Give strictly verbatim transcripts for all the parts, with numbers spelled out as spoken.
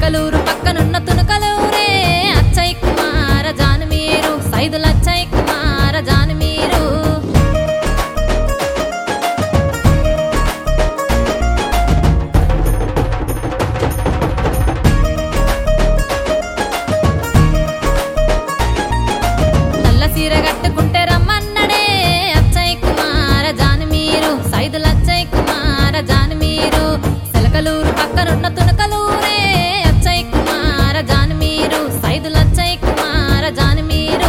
చిలకలూరు పక్కనున్న తునకలూరే అచ్చయ్ కుమార జాను మీరు సైదుల అచ్చయ్ కుమార జాను మీరు నల్ల సీర కట్టుకుంటే రమ్మన్నడే అచ్చయ్ కుమార జాను మీరు సైదుల అచ్చయ్ కుమార జాను మీరు చిలకలూరు పక్కనున్న తునకలూరే అచ్చయ్ కుమార జాను మీరు సైదుల అచ్చయ్ కుమార జాను మీరు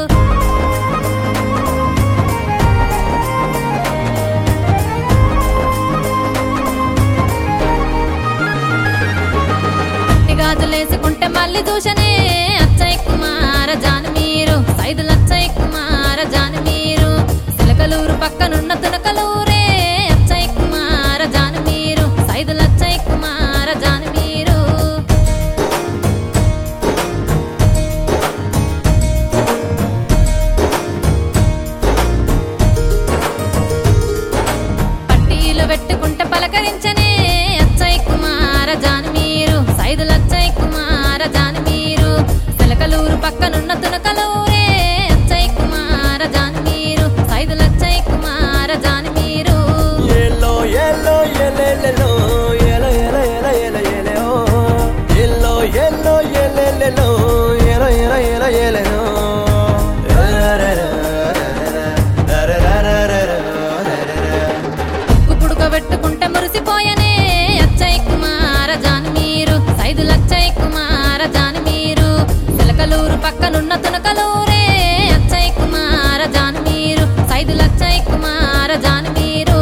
గాజులేసుకుంటే మళ్ళీ చూసనే అచ్చయ్ కుమార జాను మీరు సైదుల అచ్చయ్ కుమార జాను మీరు చిలకలూరు పక్కనున్న తునకలూరే అచ్చయ్ కుమార జాను మీరు సైదుల అచ్చయ్ కుమార జాను మీరు పట్టీలు పెట్టుకుంటే పలకరించనే అచ్చయ్ కుమార జాను మీరు సైదుల అచ్చయ్ కుమార జాను మీరు చిలకలూరు పక్కనున్న తునకలూరే అచ్చయ్ కుమార జాను మీరు సైదుల అచ్చయ్ కుమార జాను మీరు Yellow, yellow, yellow, yellow, yellow, yellow, yellow, yellow, yellow, yellow, yellow, yellow, yellow, yellow, yellow. ఉక్కు పుడక పెట్టుకుంటే మురిసిపోయనే అచ్చయ్ కుమార జాను మీరు సైదుల అచ్చయ్ కుమార జాను మీరు చిలకలూరు పక్కనున్న తునకలూరే అచ్చయ్ కుమార జాను మీరు సైదుల అచ్చయ్ కుమార జాను మీరు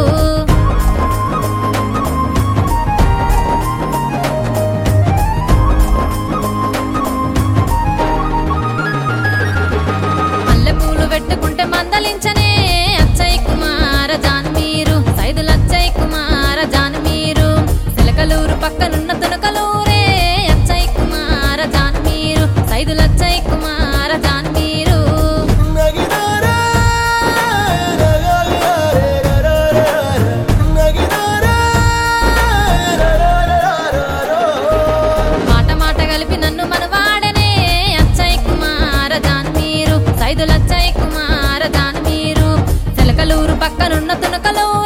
మల్లెపూలు పెట్టుకుంటే మందలించనే అచ్చయ్ కుమార జాను మీరు సైదుల అచ్చయ్ కుమార జాను మీరు చిలకలూరు పక్కనున్న తునకలూరే అచ్చయ్ కుమార జాను మీరు సైదుల అచ్చయ్ కుమార జాను మీరు Nagidara, nagagare, nagidara, మాట మాట కలిపి నన్ను మనవాడనే అచ్చయ్ కుమార జాను మీరు సైదుల అచ్చయ్ కుమార జాను మీరు చిలకలూరు పక్కనున్న తునకలూరే